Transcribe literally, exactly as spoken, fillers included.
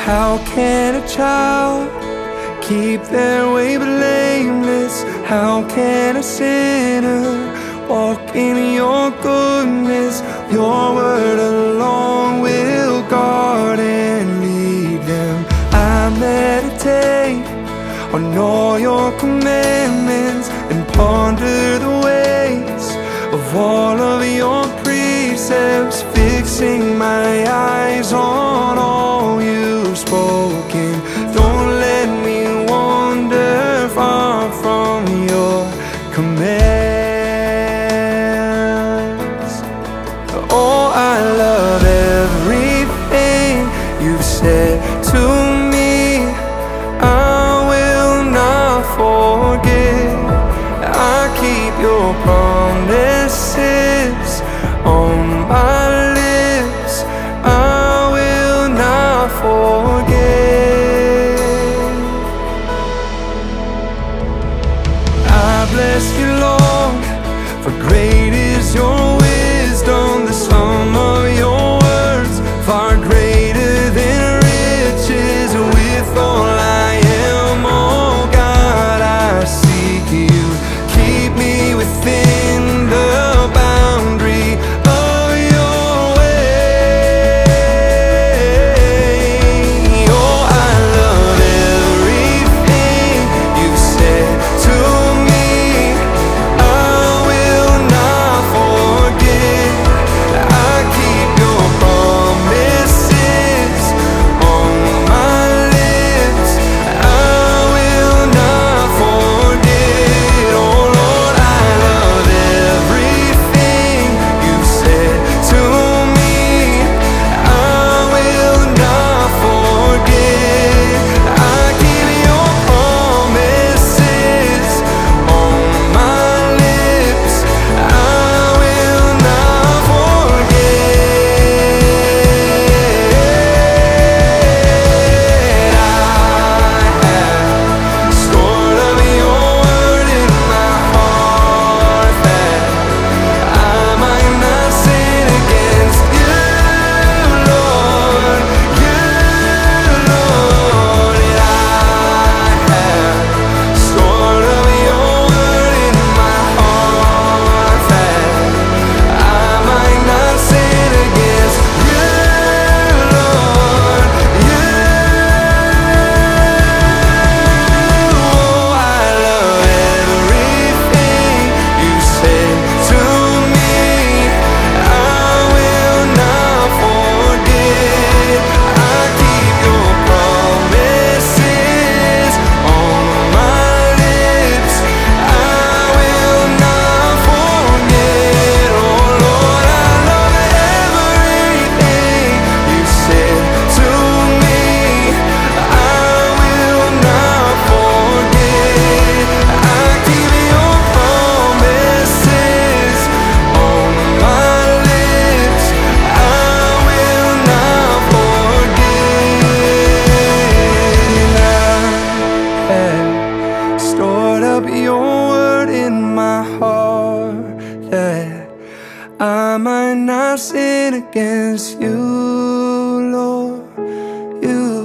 How can a child keep their way blameless? How can a sinner walk in your goodness? Your word alone will guard and lead them. I meditate on all your commandments and ponder the ways of all of your precepts, fixing my eyes on all you've spoken. Don't let me wander far from your commands. Oh, I love everything you've said to me. I will not forget. I keep your promises on my lips. I will not forget. I bless you, Lord, for great is your wisdom. The sum of your words far greater than riches. With all I am, oh God, I seek you. Keep me within the boundary of your way. Oh, I love everything you've said to me. I will not forget. I keep your promises on my lips. I will not forget. Oh Lord, I love everything you've said to me. I will not forget. I keep your promises on my lips. I will not forget. I have stored up your word in my heart, that I might not sin against you, Lord, you, Lord. And I have stored up your word in my heart, that I might not sin against you, Lord, you. Oh, I love everything you said to me. I will not forget. I keep your promises on my lips. I will not forget. Oh Lord, I love everything you said to me. I will not forget. I keep your promises on my lips. I will not forget. I have stored up your word in my heart, that I might not sin against you, Lord, you.